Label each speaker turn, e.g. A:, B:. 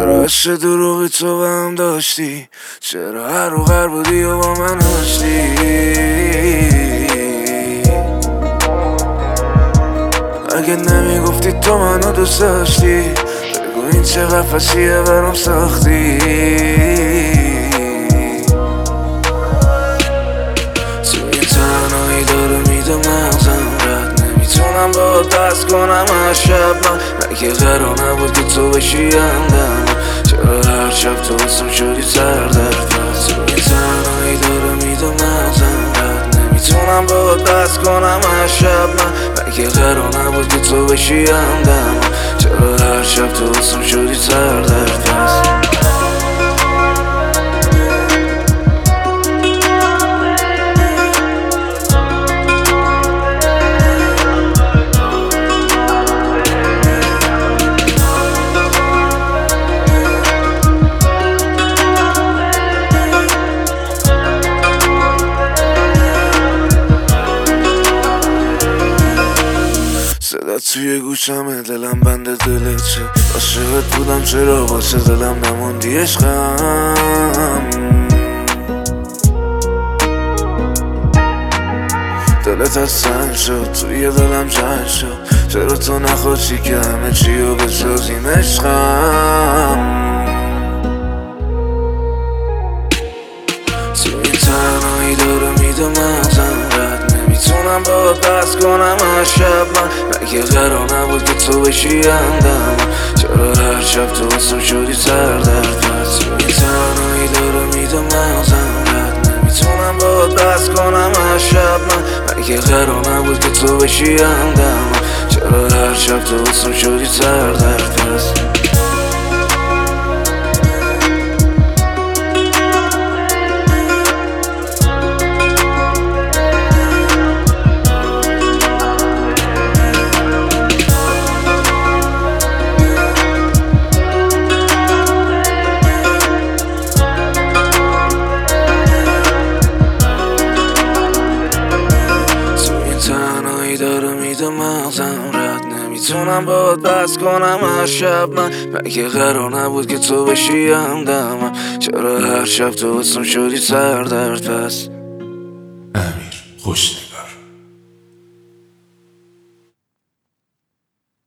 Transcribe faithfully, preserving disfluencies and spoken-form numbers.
A: چرا عشق دروغی تو به هم داشتی؟ چرا هر و هر بودی و با من هاشتی؟ اگه نمیگفتی تو منو دوست داشتی، بگو این چه قفصیه برام ساختی. تو این تنهایی داره میده مغزم رد نمیتونم با دست کنم از شب. من مگه قرار نبود که تو بشی همدم؟ چرا هر شب تو اسم شدی سر درد؟ تو این تنهایی داره میده مغزم رد نمیتونم با دست کنم از شب. من مگه قرار نبود که تو بشی همدم؟ چرا هر شب تو اسم شدی سر درد؟ صدا توی گوشمه، دلم بند دلته. عاشقت بودم چرا واسه دلم نموندی عشقم؟ دلت از سنگ شد، توی دلم جنگ شد. چرا تو نخواستی که همه چی رو بسازیم عشقم؟ تو این تنهایی داره میده مغزم رد نمیتونم با دست کنم از شب. من مگه قرار نبود که تو بشی همدم؟ چرا هر شب تو اسم شدی سر درد؟ تو این تنهایی داره میده مغزم رد نمیتونم با دست کنم از شب. من مگه قرار نبود که تو بشی همدم؟ چرا هر شب تو اسم شدی سر درد؟ تنهایی داره میده مغزم رد نمیتونم با دست کنم از شب. من مگه قرار نبود که تو بشی همدم؟ چرا هر شب تو اسم شدی سر درد؟ پس
B: امیر خوش